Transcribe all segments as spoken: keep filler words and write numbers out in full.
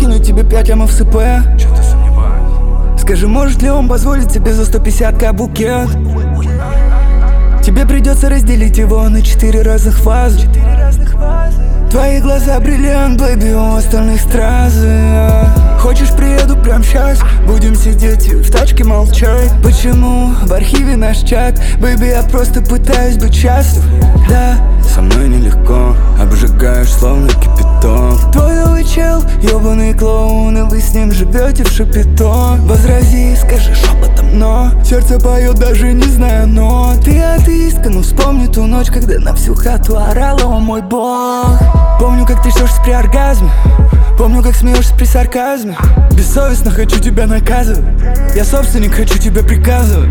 скинуть тебе пять лямов с ИП. Чё-то сомневаюсь. Скажи, может ли он позволить тебе за сто пятьдесят ка букет? Тебе придется разделить его на четыре разных фазы. Твои глаза бриллиант, бэйби, у остальных стразы. Хочешь, приеду прямо сейчас, будем сидеть и в тачке молчать. Почему в архиве наш чат? Бэйби, я просто пытаюсь быть счастлив. Да, со мной нелегко, обжигаешь словно кипяток. Твой новый чел, ёбаный клоун, и вы с ним живете в шапито. Возрази, скажи шепотом, но сердце поет, даже не зная нот. Ты атеистка, но вспомни ту ночь, когда на всю хату орала: о мой бог. Помню, как трясешься при оргазме, помню, как смеешься при сарказме. Бессовестно хочу тебя наказывать, я собственник, хочу тебя приказывать.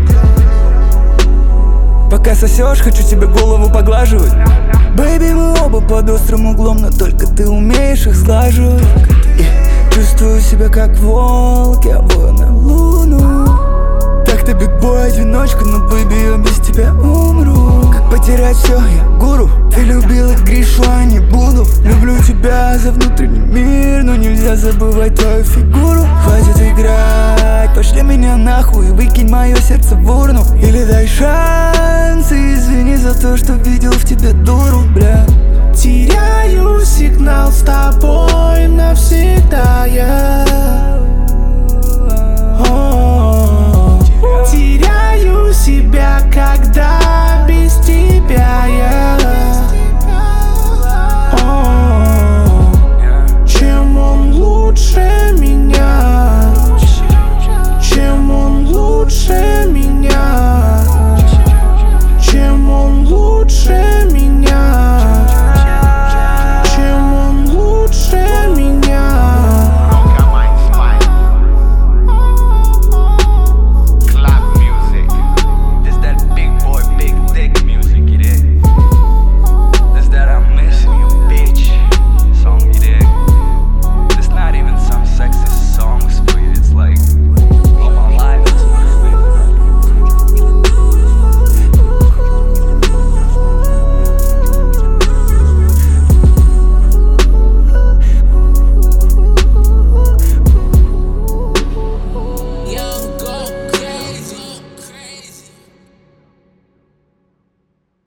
Пока сосешь, хочу тебе голову поглаживать. Бэйби, мы оба под острым углом, но только ты умеешь их сглаживать. И чувствую себя как волк, я вою на луну. Так-то бигбой, одиночка, но бэйби, я без тебя умру. Как потерять все, я гуру. Ты любила Гришу, а не буду. Люблю тебя за внутренний мир, но нельзя забывать твою фигуру. Хватит играть, пошли меня нахуй и выкинь мое сердце в урну. Или дай шанс и извини за то, что видел в тебе дуру, бля. Теряю сигнал с тобой навсегда я.